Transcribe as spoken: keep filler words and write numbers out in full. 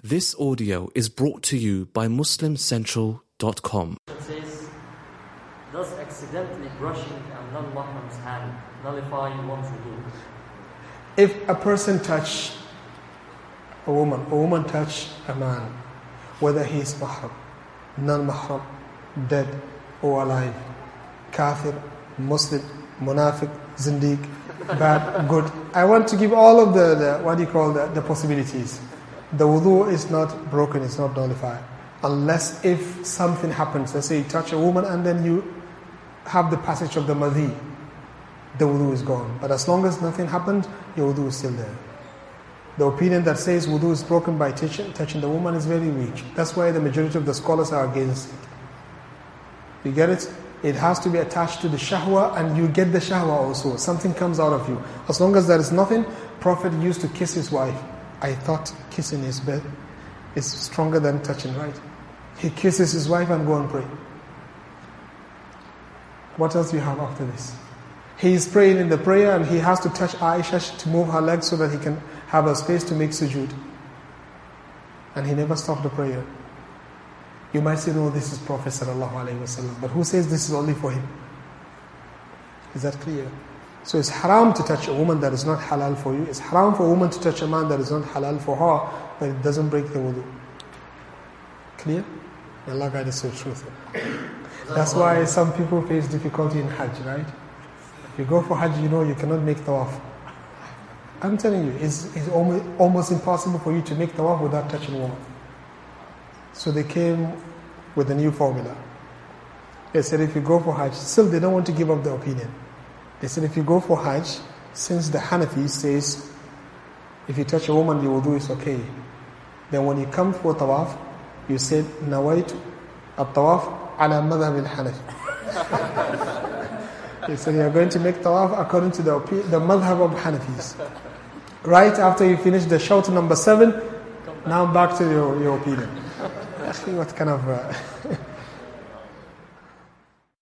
This audio is brought to you by Muslim Central dot com. It says, does accidentally brushing a non-mahram's hand nullify one's wudu? If a person touch a woman, a woman touch a man, whether he is mahram, non-mahram, dead or alive, kafir, Muslim, munafiq, zindiq, bad, good. I want to give all of the, the what do you call the, the possibilities. The wudu is not broken, it's not nullified. Unless if something happens, let's say you touch a woman and then you have the passage of the madhi, the wudu is gone. But as long as nothing happened, your wudu is still there. The opinion that says wudu is broken by touching, touching the woman is very weak. That's why the majority of the scholars are against it. You get it? It has to be attached to the shahwa, and you get the shahwa also. Something comes out of you. As long as there is nothing, Prophet used to kiss his wife. I thought kissing his bed is stronger than touching, right? He kisses his wife and go and pray. What else do you have after this? He is praying in the prayer and he has to touch Aisha to move her legs so that he can have a space to make sujood. And he never stopped the prayer. You might say, no, this is Prophet sallallahu alaihi wasallam. But who says this is only for him? Is that clear? So it's haram to touch a woman that is not halal for you. It's haram for a woman to touch a man that is not halal for her, but it doesn't break the wudu. Clear? May Allah guide us to the truth. That's why some people face difficulty in Hajj, right? If you go for Hajj, you know you cannot make tawaf. I'm telling you, it's, it's almost, almost impossible for you to make tawaf without touching a woman. So they came with a new formula. They said if you go for Hajj, still they don't want to give up the opinion. They said if you go for Hajj, since the Hanafi says if you touch a woman, your wudu is okay. Then when you come for tawaf, you said nawaitu at-tawaf ala madhhab al-Hanafi. They said you are going to make tawaf according to the the madhhab of Hanafis. Right after you finish the shout number seven, now back to your, your opinion. What kind of... Uh,